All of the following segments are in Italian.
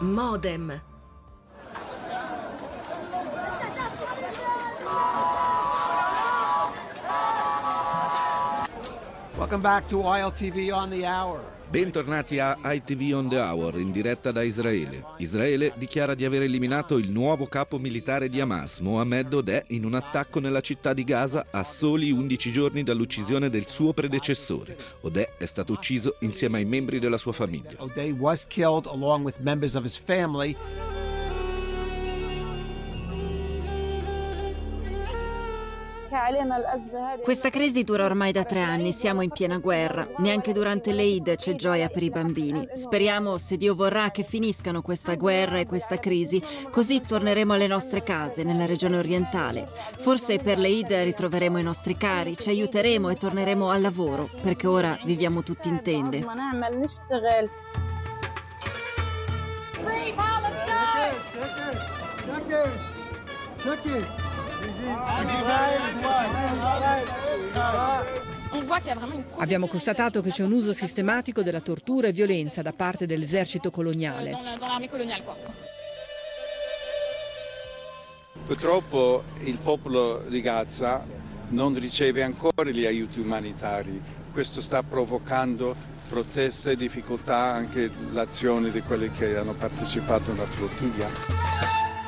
Modem. Welcome back to ILTV on the Hour. Bentornati a ITV on the Hour, in diretta da Israele. Israele dichiara di aver eliminato il nuovo capo militare di Hamas, Mohammed Odeh, in un attacco nella città di Gaza a soli 11 giorni dall'uccisione del suo predecessore. Odeh è stato ucciso insieme ai membri della sua famiglia. Odeh was killed along with members of his family. Questa crisi dura ormai da 3 anni, siamo in piena guerra. Neanche durante l'Eid c'è gioia per i bambini. Speriamo, se Dio vorrà, che finiscano questa guerra e questa crisi, così torneremo alle nostre case, nella regione orientale. Forse per l'Eid ritroveremo i nostri cari, ci aiuteremo e torneremo al lavoro, perché ora viviamo tutti in tende. Free Palestine! Abbiamo constatato che c'è un uso sistematico della tortura e violenza da parte dell'esercito coloniale. Purtroppo il popolo di Gaza non riceve ancora gli aiuti umanitari. Questo sta provocando proteste e difficoltà anche l'azione di quelli che hanno partecipato alla flottiglia.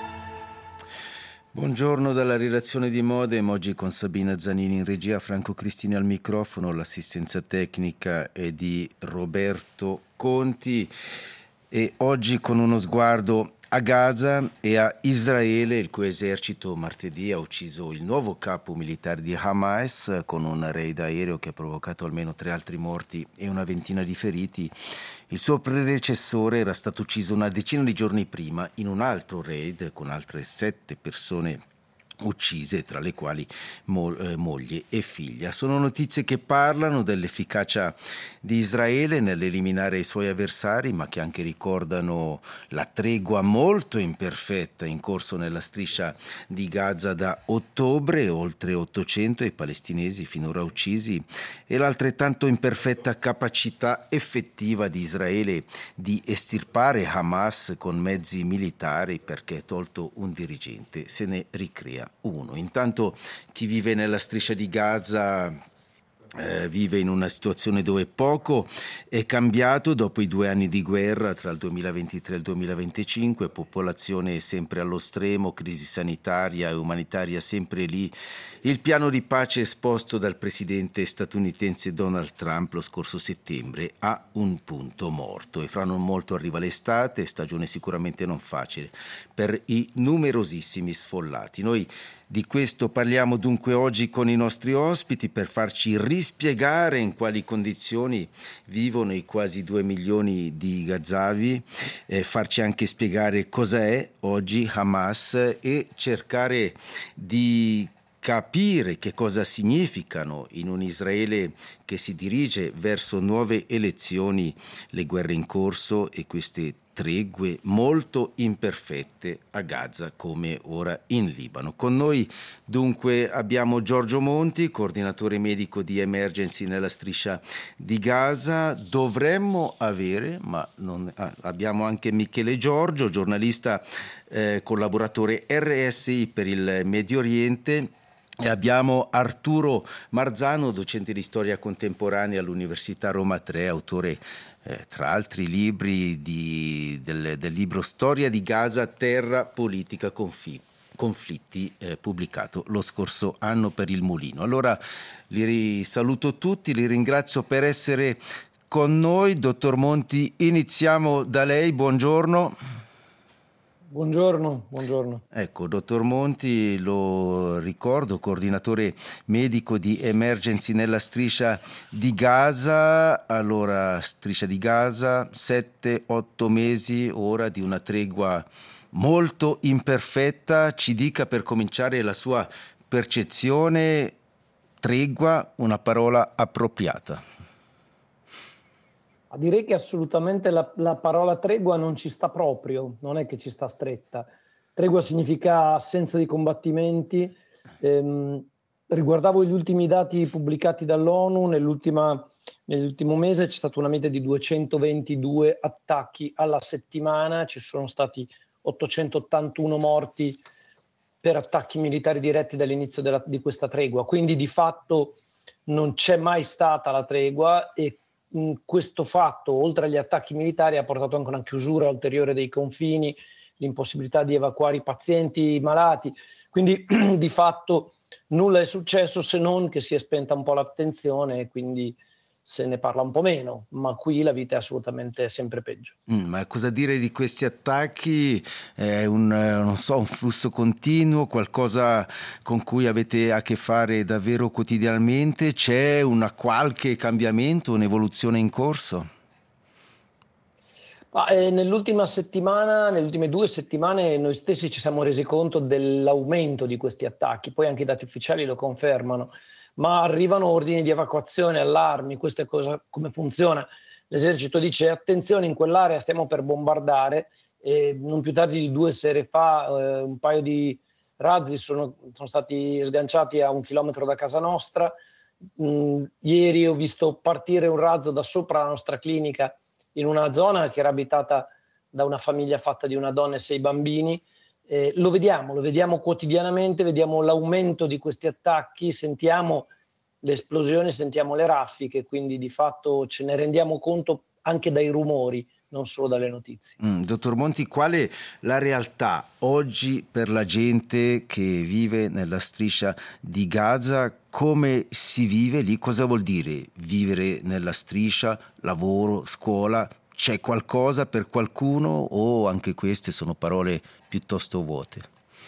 Buongiorno dalla redazione di Modem, oggi con Sabina Zanini in regia, Franco Cristini al microfono, l'assistenza tecnica è di Roberto Conti e oggi con uno sguardo a Gaza e a Israele, il cui esercito martedì ha ucciso il nuovo capo militare di Hamas con un raid aereo che ha provocato almeno 3 altri morti e una ventina di feriti. Il suo predecessore era stato ucciso una decina di giorni prima in un altro raid con altre 7 persone uccise, tra le quali moglie e figlia. Sono notizie che parlano dell'efficacia di Israele nell'eliminare i suoi avversari, ma che anche ricordano la tregua molto imperfetta in corso nella striscia di Gaza da ottobre, oltre 800 i palestinesi finora uccisi, e l'altrettanto imperfetta capacità effettiva di Israele di estirpare Hamas con mezzi militari, perché tolto un dirigente se ne ricrea uno. Intanto chi vive nella striscia di Gaza vive in una situazione dove poco è cambiato dopo i 2 anni di guerra tra il 2023 e il 2025, popolazione sempre allo stremo, crisi sanitaria e umanitaria sempre lì. Il piano di pace esposto dal presidente statunitense Donald Trump lo scorso settembre ha un punto morto e fra non molto arriva l'estate, stagione sicuramente non facile per i numerosissimi sfollati. Noi di questo parliamo dunque oggi con i nostri ospiti per farci rispiegare in quali condizioni vivono i quasi 2 milioni di gazavi, farci anche spiegare cosa è oggi Hamas e cercare di capire che cosa significano in un Israele che si dirige verso nuove elezioni, le guerre in corso e queste tregue molto imperfette a Gaza come ora in Libano. Con noi dunque abbiamo Giorgio Monti, coordinatore medico di Emergency nella striscia di Gaza. Dovremmo avere, ma non, abbiamo anche Michele Giorgio, giornalista collaboratore RSI per il Medio Oriente. E abbiamo Arturo Marzano, docente di storia contemporanea all'Università Roma Tre, autore tra altri libri del libro Storia di Gaza, Terra, Politica, Conflitti, pubblicato lo scorso anno per il Mulino. Allora li saluto tutti, li ringrazio per essere con noi. Dottor Monti, iniziamo da lei, buongiorno. Buongiorno. Ecco, dottor Monti, lo ricordo, coordinatore medico di Emergency nella striscia di Gaza. Allora, striscia di Gaza, 7-8 mesi ora di una tregua molto imperfetta. Ci dica per cominciare la sua percezione. Tregua, una parola appropriata. Direi che assolutamente la parola tregua non ci sta proprio, non è che ci sta stretta. Tregua significa assenza di combattimenti. Riguardavo gli ultimi dati pubblicati dall'ONU nell'ultima Nell'ultimo mese c'è stata una media di 222 attacchi alla settimana, ci sono stati 881 morti per attacchi militari diretti dall'inizio di questa tregua, quindi di fatto non c'è mai stata la tregua e questo fatto, oltre agli attacchi militari, ha portato anche una chiusura ulteriore dei confini, l'impossibilità di evacuare i pazienti, i malati, quindi di fatto nulla è successo se non che si è spenta un po' l'attenzione e quindi se ne parla un po' meno, ma qui la vita è assolutamente sempre peggio. Ma cosa dire di questi attacchi? È un flusso continuo, qualcosa con cui avete a che fare davvero quotidianamente? C'è qualche cambiamento, un'evoluzione in corso? Nell'ultima settimana, nelle ultime 2 settimane, noi stessi ci siamo resi conto dell'aumento di questi attacchi, poi anche i dati ufficiali lo confermano. Ma arrivano ordini di evacuazione, allarmi, questa è come funziona. L'esercito dice attenzione, in quell'area stiamo per bombardare, e non più tardi di 2 sere fa un paio di razzi sono stati sganciati a 1 chilometro da casa nostra. Ieri ho visto partire un razzo da sopra la nostra clinica in una zona che era abitata da una famiglia fatta di una donna e 6 bambini. Lo vediamo quotidianamente, vediamo l'aumento di questi attacchi, sentiamo le esplosioni, sentiamo le raffiche, quindi di fatto ce ne rendiamo conto anche dai rumori, non solo dalle notizie. Dottor Monti, qual è la realtà oggi per la gente che vive nella striscia di Gaza? Come si vive lì? Cosa vuol dire vivere nella striscia, lavoro, scuola? C'è qualcosa per qualcuno o anche queste sono parole piuttosto vuote?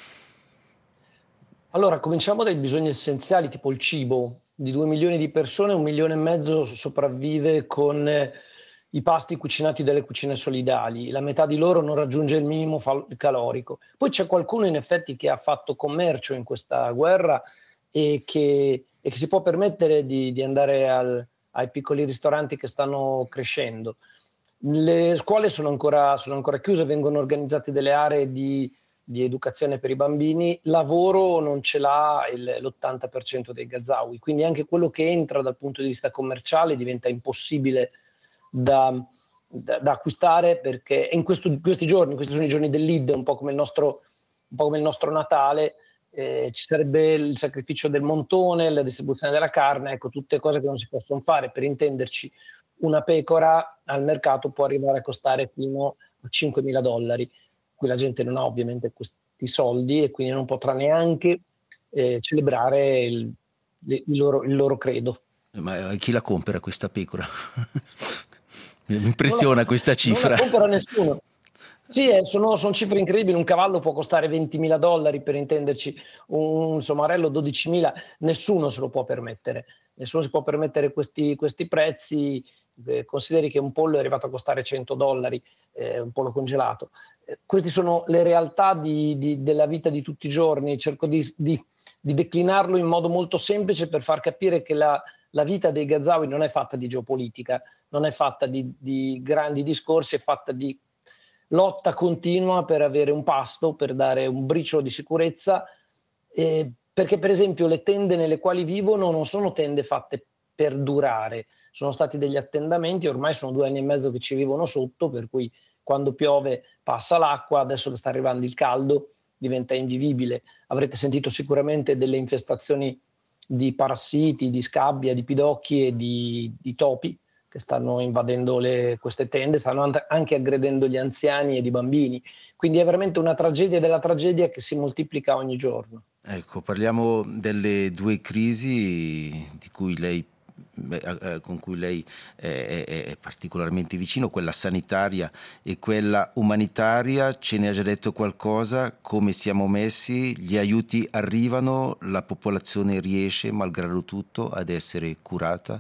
Allora, cominciamo dai bisogni essenziali, tipo il cibo. Di 2 milioni di persone, 1,5 milioni sopravvive con i pasti cucinati dalle cucine solidali. La metà di loro non raggiunge il minimo calorico. Poi c'è qualcuno in effetti che ha fatto commercio in questa guerra e che si può permettere di andare ai piccoli ristoranti che stanno crescendo. Le scuole sono ancora chiuse, vengono organizzate delle aree di educazione per i bambini. Lavoro non ce l'ha l'80% dei gazawi, quindi anche quello che entra dal punto di vista commerciale diventa impossibile da acquistare, perché questi sono i giorni dell'Id, un po' come il nostro Natale. Ci sarebbe il sacrificio del montone, la distribuzione della carne, ecco, tutte cose che non si possono fare. Per intenderci, una pecora al mercato può arrivare a costare fino a $5.000. Qui la gente non ha ovviamente questi soldi e quindi non potrà neanche celebrare il loro credo. Ma chi la compra questa pecora? Mi impressiona questa cifra. Non la compra nessuno. Sì, sono cifre incredibili. Un cavallo può costare $20.000, per intenderci, un somarello $12.000. Nessuno se lo può permettere. Nessuno si può permettere questi prezzi. Consideri che un pollo è arrivato a costare $100, un pollo congelato. Queste sono le realtà della vita di tutti i giorni. Cerco di declinarlo in modo molto semplice per far capire che la vita dei gazawi non è fatta di geopolitica, non è fatta di grandi discorsi, è fatta di lotta continua per avere un pasto, per dare un briciolo di sicurezza, perché per esempio le tende nelle quali vivono non sono tende fatte per durare, sono stati degli attendamenti. Ormai sono 2 anni e mezzo che ci vivono sotto, per cui quando piove passa l'acqua, adesso sta arrivando il caldo, diventa invivibile. Avrete sentito sicuramente delle infestazioni di parassiti, di scabbia, di pidocchi e di topi che stanno invadendo queste tende, stanno anche aggredendo gli anziani ed i bambini. Quindi è veramente una tragedia della tragedia che si moltiplica ogni giorno. Ecco, parliamo delle 2 crisi con cui lei è particolarmente vicino, quella sanitaria e quella umanitaria. Ce ne ha già detto qualcosa? Come siamo messi? Gli aiuti arrivano? La popolazione riesce, malgrado tutto, ad essere curata?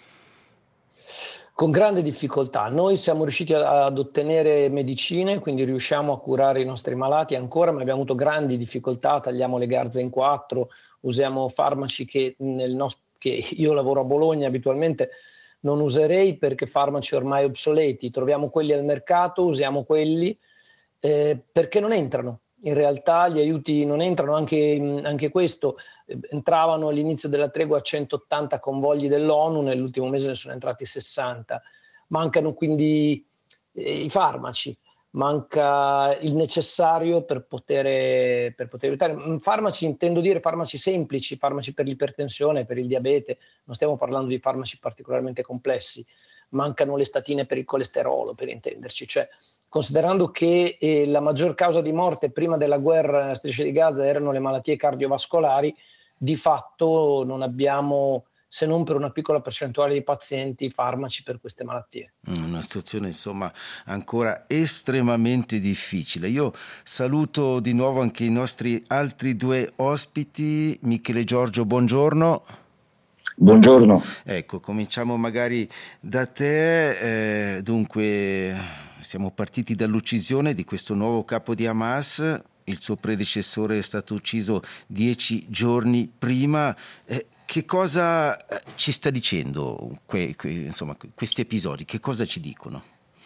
Con grande difficoltà. Noi siamo riusciti ad ottenere medicine, quindi riusciamo a curare i nostri malati ancora, ma abbiamo avuto grandi difficoltà. Tagliamo le garze in 4, usiamo farmaci che io lavoro a Bologna, abitualmente non userei, perché farmaci ormai obsoleti. Troviamo quelli al mercato, usiamo quelli perché non entrano. in realtà gli aiuti non entrano, anche questo, entravano all'inizio della tregua 180 convogli dell'ONU, nell'ultimo mese ne sono entrati 60. Mancano quindi i farmaci, manca il necessario per poter aiutare. Farmaci, intendo dire farmaci semplici, farmaci per l'ipertensione, per il diabete, non stiamo parlando di farmaci particolarmente complessi. Mancano le statine per il colesterolo, per intenderci, cioè considerando che la maggior causa di morte prima della guerra nella striscia di Gaza erano le malattie cardiovascolari, di fatto non abbiamo, se non per una piccola percentuale di pazienti, farmaci per queste malattie. Una situazione insomma ancora estremamente difficile. Io saluto di nuovo anche i nostri altri due ospiti. Michele Giorgio, buongiorno. Buongiorno. Ecco, cominciamo magari da te. Dunque, siamo partiti dall'uccisione di questo nuovo capo di Hamas. Il suo predecessore è stato ucciso 10 giorni prima. Che cosa ci sta dicendo insomma, questi episodi? Che cosa ci dicono?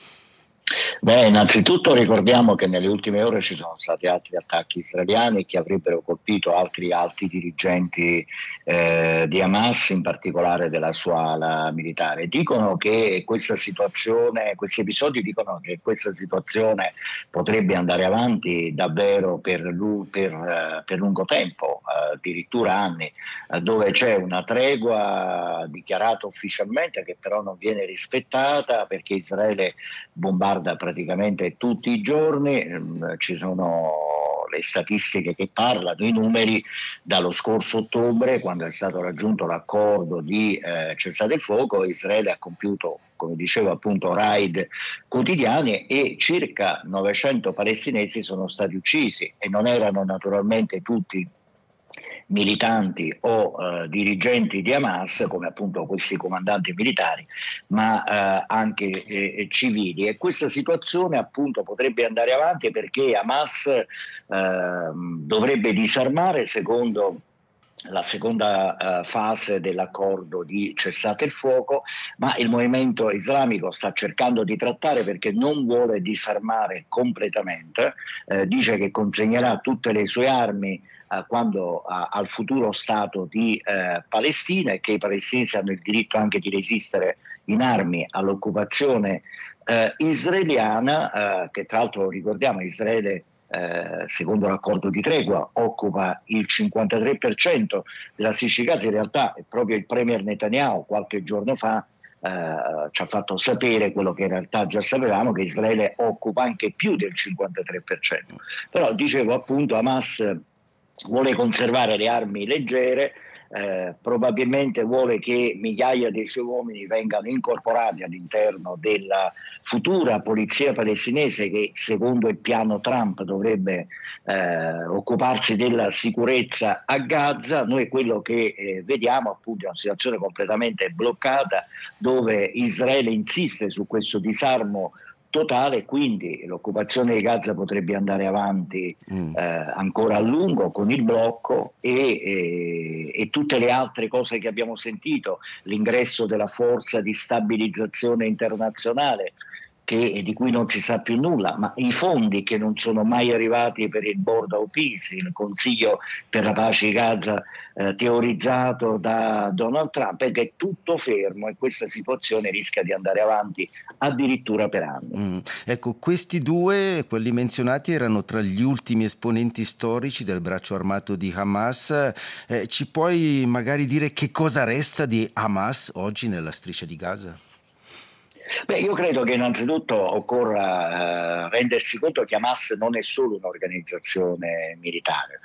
Beh, innanzitutto ricordiamo che nelle ultime ore ci sono stati altri attacchi israeliani che avrebbero colpito altri alti dirigenti di Hamas, in particolare della sua ala militare. Dicono che questi episodi dicono che questa situazione potrebbe andare avanti davvero per lungo tempo, addirittura anni, dove c'è una tregua dichiarata ufficialmente che però non viene rispettata perché Israele bombarda praticamente tutti i giorni. Ci sono le statistiche che parlano, i numeri dallo scorso ottobre, quando è stato raggiunto l'accordo di cessate il fuoco. Israele ha compiuto, come dicevo appunto, raid quotidiani e circa 900 palestinesi sono stati uccisi, e non erano naturalmente tutti militanti o dirigenti di Hamas, come appunto questi comandanti militari, ma anche civili. E questa situazione appunto potrebbe andare avanti perché Hamas dovrebbe disarmare secondo la seconda fase dell'accordo di cessate il fuoco, ma il movimento islamico sta cercando di trattare perché non vuole disarmare completamente, dice che consegnerà tutte le sue armi al futuro Stato di Palestina, e che i palestinesi hanno il diritto anche di resistere in armi all'occupazione israeliana, che tra l'altro ricordiamo Israele secondo l'accordo di tregua occupa il 53% della striscia di Gaza. In realtà è proprio il premier Netanyahu qualche giorno fa ci ha fatto sapere quello che in realtà già sapevamo, che Israele occupa anche più del 53%. Però dicevo appunto Hamas vuole conservare le armi leggere, probabilmente vuole che migliaia dei suoi uomini vengano incorporati all'interno della futura polizia palestinese, che secondo il piano Trump dovrebbe occuparsi della sicurezza a Gaza. Noi quello che vediamo appunto è una situazione completamente bloccata, dove Israele insiste su questo disarmo totale, quindi l'occupazione di Gaza potrebbe andare avanti ancora a lungo con il blocco e tutte le altre cose che abbiamo sentito, l'ingresso della forza di stabilizzazione internazionale di cui non si sa più nulla, ma i fondi che non sono mai arrivati per il Board of Peace, il Consiglio per la pace di Gaza teorizzato da Donald Trump, è che è tutto fermo e questa situazione rischia di andare avanti addirittura per anni. Ecco, questi due, quelli menzionati, erano tra gli ultimi esponenti storici del braccio armato di Hamas. Ci puoi magari dire che cosa resta di Hamas oggi nella striscia di Gaza? Beh, io credo che innanzitutto occorra rendersi conto che Hamas non è solo un'organizzazione militare.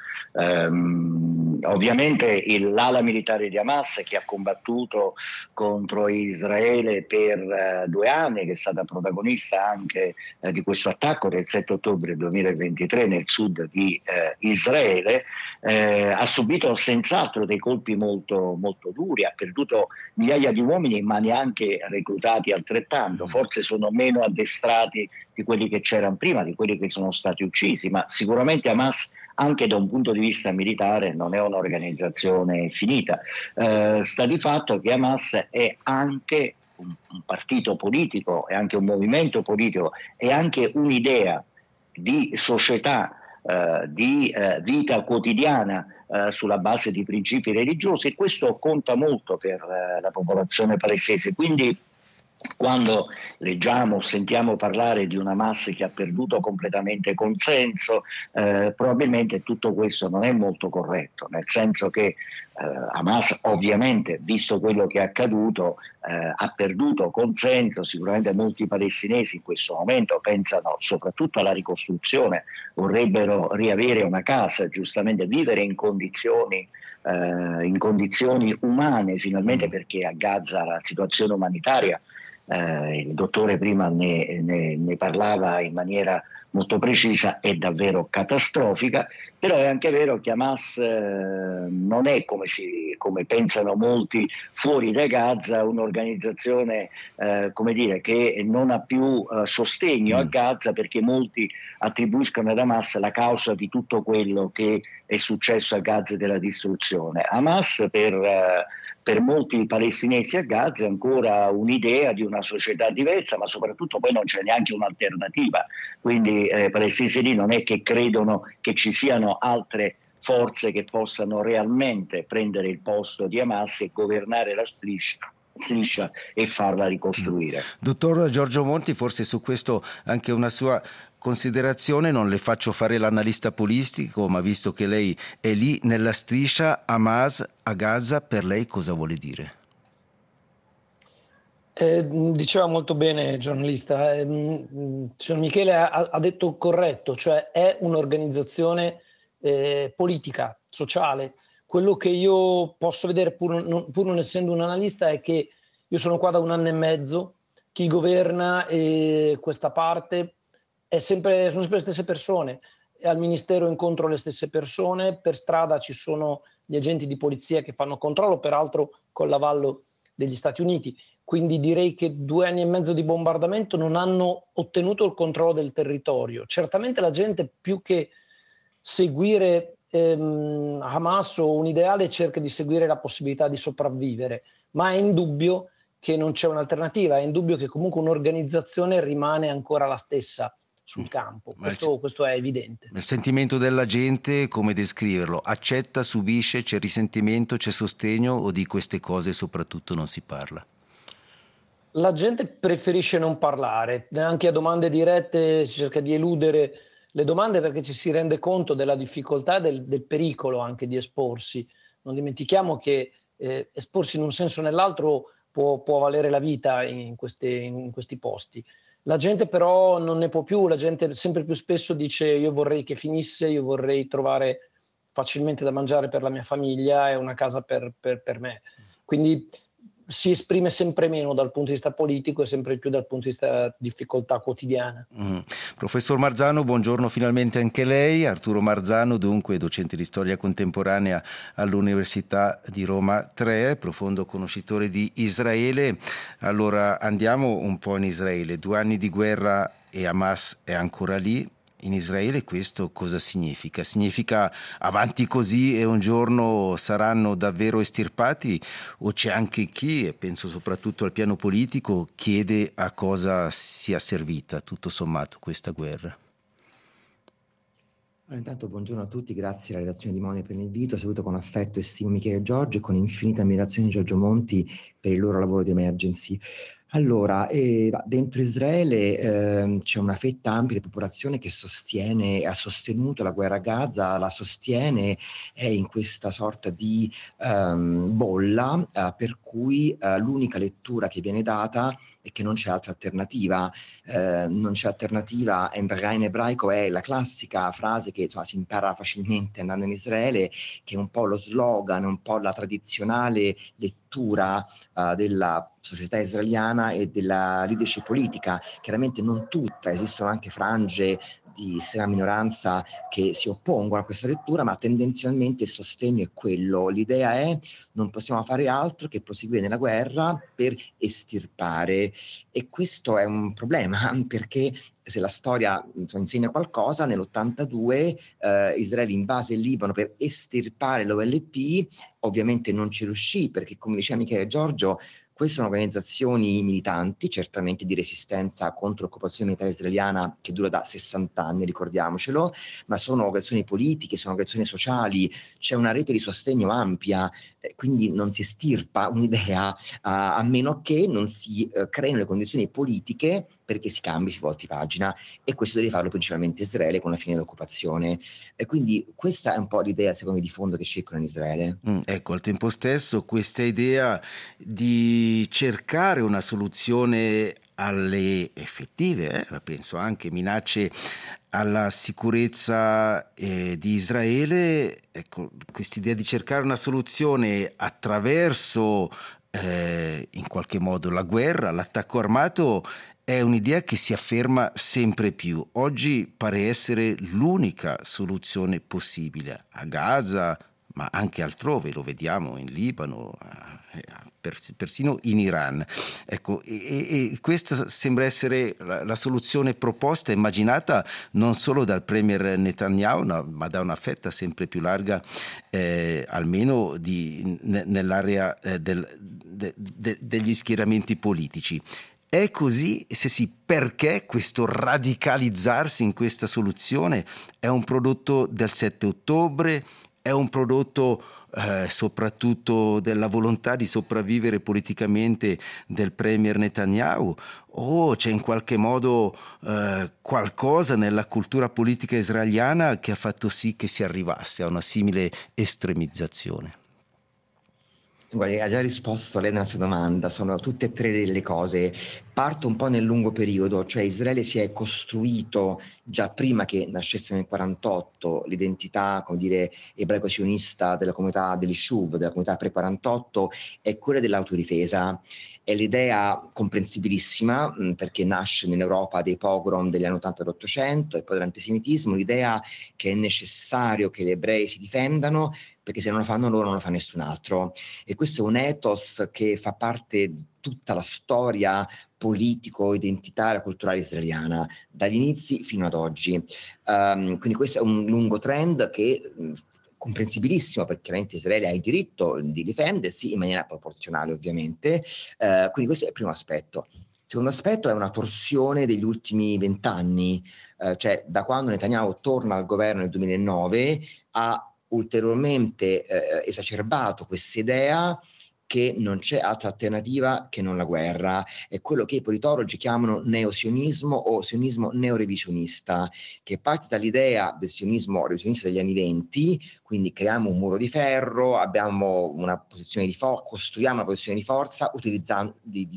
Ovviamente l'ala militare di Hamas, che ha combattuto contro Israele per 2 anni, che è stata protagonista anche di questo attacco del 7 ottobre 2023 nel sud di Israele, ha subito senz'altro dei colpi molto, molto duri, ha perduto migliaia di uomini, ma neanche reclutati altrettanto. Forse sono meno addestrati di quelli che c'erano prima, di quelli che sono stati uccisi, ma sicuramente Hamas anche da un punto di vista militare non è un'organizzazione finita. Sta di fatto che Hamas è anche un partito politico, è anche un movimento politico, è anche un'idea di società di vita quotidiana sulla base di principi religiosi, e questo conta molto per la popolazione palestinese. Quindi quando leggiamo o sentiamo parlare di una Hamas che ha perduto completamente consenso, probabilmente tutto questo non è molto corretto, nel senso che Hamas, ovviamente, visto quello che è accaduto, ha perduto consenso. Sicuramente molti palestinesi in questo momento pensano soprattutto alla ricostruzione, vorrebbero riavere una casa, giustamente vivere in condizioni umane finalmente, perché a Gaza la situazione umanitaria, il dottore prima ne parlava in maniera molto precisa, è davvero catastrofica. Però è anche vero che Hamas non è, come pensano molti fuori da Gaza, un'organizzazione che non ha più sostegno a Gaza, perché molti attribuiscono ad Hamas la causa di tutto quello che è successo a Gaza e della distruzione. Hamas per molti palestinesi a Gaza è ancora un'idea di una società diversa, ma soprattutto poi non c'è neanche un'alternativa. Quindi i palestinesi lì non è che credono che ci siano altre forze che possano realmente prendere il posto di Hamas e governare la striscia e farla ricostruire. Dottor Giorgio Monti, forse su questo anche una sua considerazione. Non le faccio fare l'analista politico, ma visto che lei è lì nella striscia, Hamas a Gaza per lei cosa vuole dire? Diceva molto bene il giornalista, signor Michele ha detto corretto, cioè è un'organizzazione politica, sociale. Quello che io posso vedere, pur non essendo un analista, è che io sono qua da 1 anno e mezzo, chi governa questa parte sono sempre le stesse persone, e al ministero incontro le stesse persone, per strada ci sono gli agenti di polizia che fanno controllo, peraltro con l'avallo degli Stati Uniti. Quindi direi che 2 anni e mezzo di bombardamento non hanno ottenuto il controllo del territorio. Certamente la gente, più che seguire Hamas o un ideale, cerca di seguire la possibilità di sopravvivere, ma è indubbio che non c'è un'alternativa, è indubbio che comunque un'organizzazione rimane ancora la stessa sul campo. Questo è evidente. Il sentimento della gente, come descriverlo? Accetta, subisce, c'è risentimento, c'è sostegno, o di queste cose soprattutto non si parla? La gente preferisce non parlare, anche a domande dirette si cerca di eludere le domande, perché ci si rende conto della difficoltà e del pericolo anche di esporsi. Non dimentichiamo che esporsi in un senso o nell'altro può valere la vita in questi posti. La gente però non ne può più, la gente sempre più spesso dice: io vorrei che finisse, io vorrei trovare facilmente da mangiare per la mia famiglia e una casa per me. Quindi si esprime sempre meno dal punto di vista politico e sempre più dal punto di vista difficoltà quotidiana. Professor Marzano, buongiorno finalmente anche lei. Arturo Marzano, dunque docente di storia contemporanea all'Università di Roma 3, profondo conoscitore di Israele. Allora andiamo un po' in Israele. 2 anni di guerra e Hamas è ancora lì. In Israele questo cosa significa? Significa avanti così e un giorno saranno davvero estirpati, o c'è anche chi, e penso soprattutto al piano politico, chiede a cosa sia servita tutto sommato questa guerra? Allora, intanto buongiorno a tutti, grazie alla redazione di Mone per l'invito. Saluto con affetto e stimo Michele Giorgio e con infinita ammirazione Giorgio Monti per il loro lavoro di Emergency. Allora, dentro Israele c'è una fetta ampia di popolazione che ha sostenuto la guerra a Gaza, la sostiene, è in questa sorta di bolla per cui l'unica lettura che viene data è che non c'è altra alternativa. Non c'è alternativa in ebraico è la classica frase che si impara facilmente andando in Israele, che è un po' lo slogan, un po' la tradizionale lettura della società israeliana e della leadership politica. Chiaramente non tutta, esistono anche frange di estrema minoranza che si oppongono a questa lettura, ma tendenzialmente il sostegno è quello. L'idea è: non possiamo fare altro che proseguire nella guerra per estirpare, e questo è un problema, perché se la storia insegna qualcosa, nell'82 Israele invase il Libano per estirpare l'OLP. Ovviamente non ci riuscì, perché, come diceva Michele Giorgio, Queste sono organizzazioni militanti, certamente di resistenza contro l'occupazione militare israeliana che dura da 60 anni, ricordiamocelo, ma sono organizzazioni politiche, sono organizzazioni sociali, c'è una rete di sostegno ampia, quindi non si estirpa un'idea a meno che non si creino le condizioni politiche perché si cambi, si volti pagina, e questo deve farlo principalmente Israele con la fine dell'occupazione. E quindi questa è un po' l'idea, secondo me, di fondo che circola in Israele. Ecco, al tempo stesso questa idea di cercare una soluzione alle effettive, penso anche minacce alla sicurezza di Israele, ecco, quest'idea di cercare una soluzione attraverso in qualche modo la guerra, l'attacco armato, è un'idea che si afferma sempre più. Oggi pare essere l'unica soluzione possibile a Gaza, ma anche altrove, lo vediamo in Libano, persino in Iran. Ecco, e questa sembra essere la soluzione proposta e immaginata non solo dal premier Netanyahu, ma da una fetta sempre più larga, almeno nell'area degli schieramenti politici. È così? Se sì, perché questo radicalizzarsi in questa soluzione? È un prodotto del 7 ottobre? È un prodotto soprattutto della volontà di sopravvivere politicamente del premier Netanyahu? O c'è in qualche modo qualcosa nella cultura politica israeliana che ha fatto sì che si arrivasse a una simile estremizzazione? Guarda, ha già risposto lei nella sua domanda, sono tutte e tre le cose. Parto un po' nel lungo periodo, cioè Israele si è costruito già prima che nascesse nel 48 l'identità, come dire, ebraico-sionista della comunità dell'Ishuv, della comunità pre-48, è quella dell'autodifesa. È l'idea comprensibilissima perché nasce nell'Europa dei pogrom degli anni 80 dell'Ottocento e poi dell'antisemitismo, l'idea che è necessario che gli ebrei si difendano perché se non lo fanno loro non lo fa nessun altro, e questo è un ethos che fa parte di tutta la storia politico, identitaria, culturale israeliana dagli inizi fino ad oggi. Quindi questo è un lungo trend che comprensibilissimo, perché chiaramente Israele ha il diritto di difendersi in maniera proporzionale, ovviamente. Quindi questo è il primo aspetto. Il secondo aspetto è una torsione degli ultimi 20 anni, cioè da quando Netanyahu torna al governo nel 2009 ha ulteriormente esacerbato questa idea che non c'è altra alternativa che non la guerra. È quello che i politologi chiamano neosionismo o sionismo neorevisionista, che parte dall'idea del sionismo revisionista degli anni 20, quindi creiamo un muro di ferro, abbiamo una posizione di costruiamo una posizione di forza utilizzando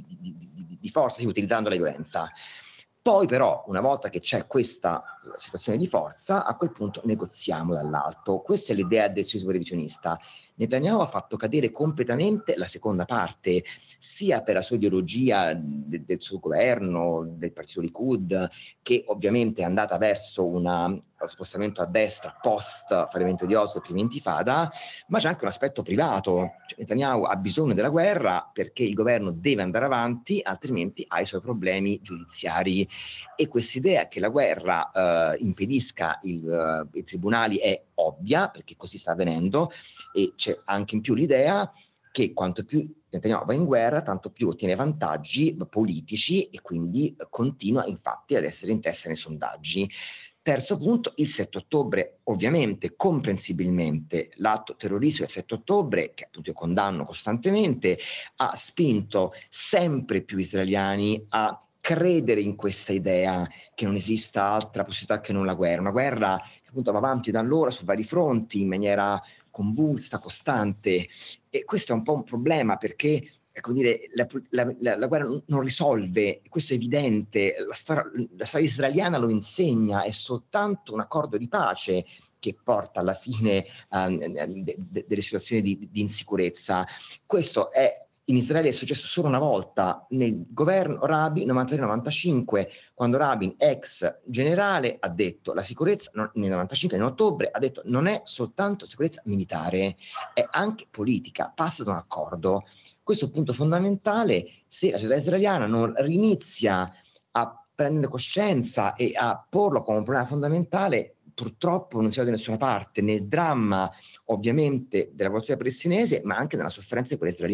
la violenza. Poi però, una volta che c'è questa situazione di forza, a quel punto negoziamo dall'alto. Questa è l'idea del sionismo revisionista. Netanyahu ha fatto cadere completamente la seconda parte, sia per la sua ideologia del suo governo, del partito Likud, che ovviamente è andata verso un spostamento a destra post fallimento di Oslo e prima intifada, ma c'è anche un aspetto privato. Cioè, Netanyahu ha bisogno della guerra perché il governo deve andare avanti, altrimenti ha i suoi problemi giudiziari. E quest'idea che la guerra impedisca i tribunali è ovvia, perché così sta avvenendo, e c'è anche in più l'idea che quanto più Netanyahu va in guerra, tanto più ottiene vantaggi politici e quindi continua infatti ad essere in testa nei sondaggi. Terzo punto, il 7 ottobre, ovviamente, comprensibilmente, l'atto terroristico del 7 ottobre, che appunto io condanno costantemente, ha spinto sempre più israeliani a credere in questa idea che non esista altra possibilità che non la guerra. Una guerra che appunto va avanti da allora su vari fronti in maniera convulsa, costante, e questo è un po' un problema perché come dire, la guerra non risolve, questo è evidente, la storia israeliana lo insegna, è soltanto un accordo di pace che porta alla fine delle situazioni di insicurezza. Questo in Israele è successo solo una volta nel governo Rabin 93-95, quando Rabin, ex generale, ha detto la sicurezza nel 95, in ottobre, ha detto non è soltanto sicurezza militare, è anche politica, passa da un accordo. Questo è un punto fondamentale. Se la società israeliana non rinizia a prendere coscienza e a porlo come un problema fondamentale, purtroppo non si va da nessuna parte, nel dramma ovviamente della popolazione palestinese, ma anche nella sofferenza di quella israeliana.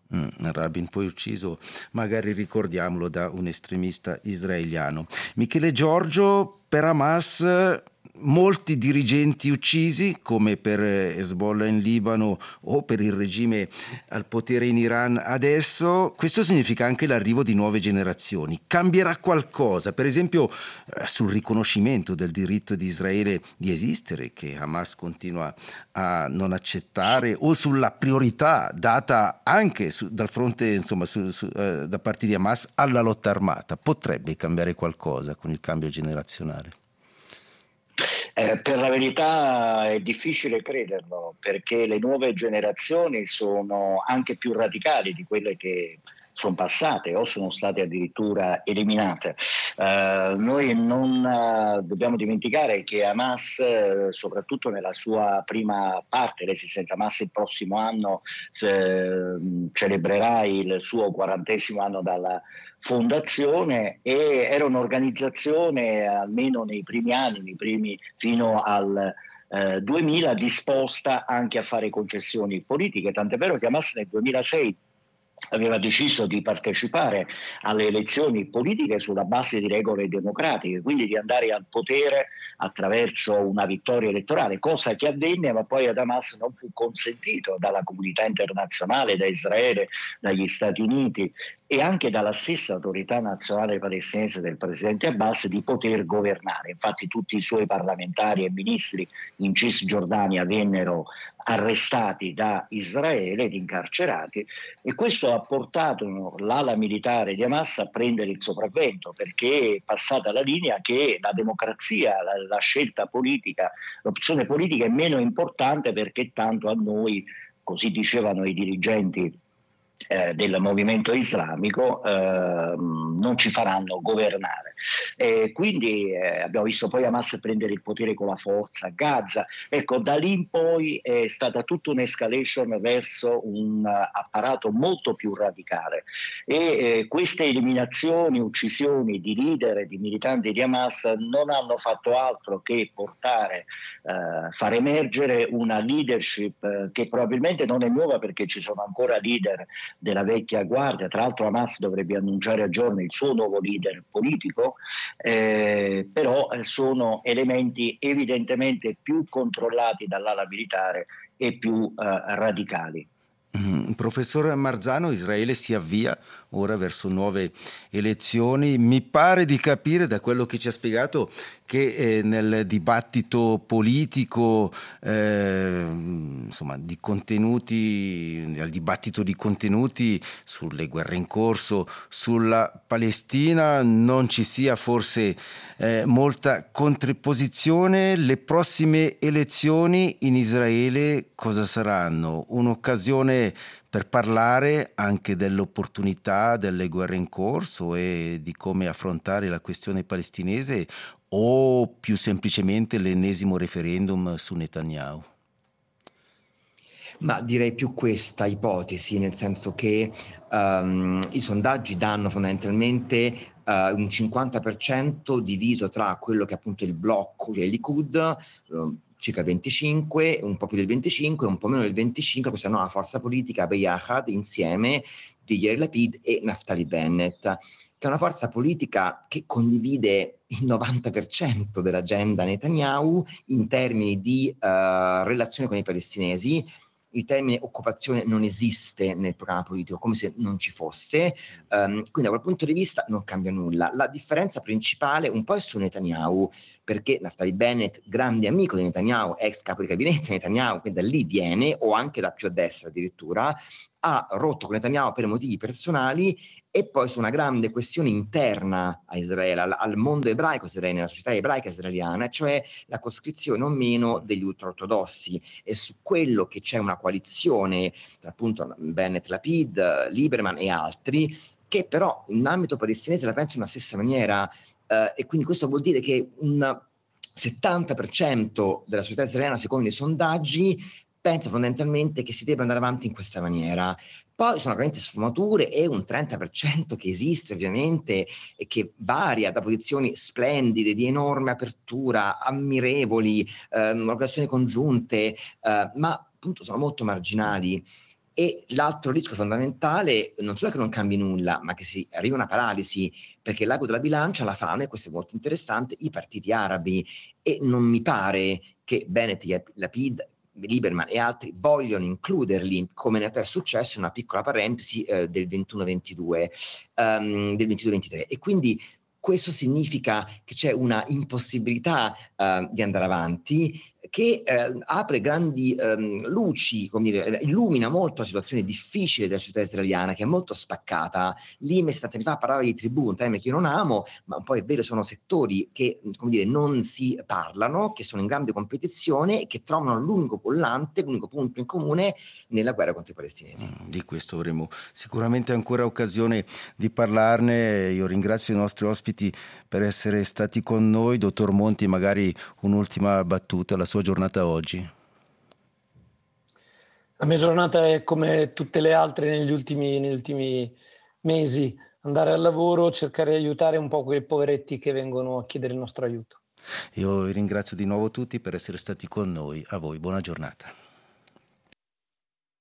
Rabin poi ucciso, magari ricordiamolo, da un estremista israeliano. Michele Giorgio, per Hamas molti dirigenti uccisi, come per Hezbollah in Libano o per il regime al potere in Iran adesso. Questo significa anche l'arrivo di nuove generazioni. Cambierà qualcosa, per esempio sul riconoscimento del diritto di Israele di esistere, che Hamas continua a non accettare, o sulla priorità data anche dal fronte, insomma, da parte di Hamas alla lotta armata. Potrebbe cambiare qualcosa con il cambio generazionale? Per la verità è difficile crederlo, perché le nuove generazioni sono anche più radicali di quelle che sono passate o sono state addirittura eliminate. Noi non dobbiamo dimenticare che Hamas, soprattutto nella sua prima parte, l'esistenza Hamas il prossimo anno celebrerà il suo 40° anno dalla fondazione, e era un'organizzazione, almeno nei primi anni, fino al 2000, disposta anche a fare concessioni politiche, tant'è vero che Hamas nel 2006 aveva deciso di partecipare alle elezioni politiche sulla base di regole democratiche, quindi di andare al potere attraverso una vittoria elettorale, cosa che avvenne, ma poi ad Hamas non fu consentito dalla comunità internazionale, da Israele, dagli Stati Uniti e anche dalla stessa autorità nazionale palestinese del presidente Abbas di poter governare. Infatti tutti i suoi parlamentari e ministri in Cisgiordania vennero arrestati da Israele ed incarcerati, e questo ha portato l'ala militare di Hamas a prendere il sopravvento, perché è passata la linea che la democrazia, la scelta politica, l'opzione politica è meno importante, perché tanto a noi, così dicevano i dirigenti del movimento islamico, non ci faranno governare. Quindi abbiamo visto poi Hamas prendere il potere con la forza a Gaza. Ecco, da lì in poi è stata tutta un'escalation verso un apparato molto più radicale, e queste eliminazioni, uccisioni di leader e di militanti di Hamas non hanno fatto altro che far emergere una leadership che probabilmente non è nuova, perché ci sono ancora leader della vecchia guardia. Tra l'altro Hamas dovrebbe annunciare a giorni il suo nuovo leader politico, però sono elementi evidentemente più controllati dall'ala militare e più radicali. Professor Marzano, Israele si avvia ora verso nuove elezioni. Mi pare di capire da quello che ci ha spiegato che nel dibattito politico, insomma, di contenuti, nel dibattito di contenuti sulle guerre in corso, sulla Palestina, non ci sia forse molta contrapposizione. Le prossime elezioni in Israele cosa saranno? Un'occasione per parlare anche dell'opportunità delle guerre in corso e di come affrontare la questione palestinese, o più semplicemente l'ennesimo referendum su Netanyahu? Ma direi più questa ipotesi, nel senso che i sondaggi danno fondamentalmente un 50% diviso tra quello che è appunto il blocco, cioè il Likud, circa il 25, un po' più del 25, un po' meno del 25, questa nuova forza politica Beyachad, insieme di Yair Lapid e Naftali Bennett, che è una forza politica che condivide il 90% dell'agenda Netanyahu in termini di relazione con i palestinesi. Il termine occupazione non esiste nel programma politico, come se non ci fosse, quindi da quel punto di vista non cambia nulla. La differenza principale un po' è su Netanyahu, perché Naftali Bennett, grande amico di Netanyahu, ex capo di gabinetto di Netanyahu, che da lì viene, o anche da più a destra addirittura, ha rotto con Netanyahu per motivi personali, e poi su una grande questione interna a Israele, al mondo ebraico israeliano, alla società ebraica israeliana, cioè la coscrizione o meno degli ultraortodossi. E su quello che c'è una coalizione tra appunto Bennett, Lapid, Lieberman e altri, che però in ambito palestinese la pensano nella stessa maniera, e quindi questo vuol dire che un 70% della società israeliana, secondo i sondaggi, pensa fondamentalmente che si debba andare avanti in questa maniera. Poi sono veramente sfumature, e un 30% che esiste ovviamente e che varia da posizioni splendide, di enorme apertura, ammirevoli, organizzazioni congiunte, ma appunto sono molto marginali. E l'altro rischio fondamentale non solo che non cambi nulla, ma che si arrivi a una paralisi, perché l'ago della bilancia la fanno, e questo è molto interessante, i partiti arabi, e non mi pare che Bennett, Lapid, Lieberman e altri vogliono includerli, come in realtà è successo, una piccola parentesi del 21-22, del 22-23, e quindi questo significa che c'è una impossibilità di andare avanti, che apre grandi luci, come dire, illumina molto la situazione difficile della società israeliana, che è molto spaccata. Lì 70 anni fa parlava di tribù, un termine che io non amo, ma poi è vero, sono settori che, come dire, non si parlano, che sono in grande competizione e che trovano l'unico collante, l'unico punto in comune nella guerra contro i palestinesi. Di questo avremo sicuramente ancora occasione di parlarne. Io ringrazio i nostri ospiti per essere stati con noi. Dottor Monti, magari un'ultima battuta, la sua giornata oggi. La mia giornata è come tutte le altre negli ultimi mesi: andare al lavoro, cercare di aiutare un po' quei poveretti che vengono a chiedere il nostro aiuto. Io vi ringrazio di nuovo tutti per essere stati con noi. A voi buona giornata.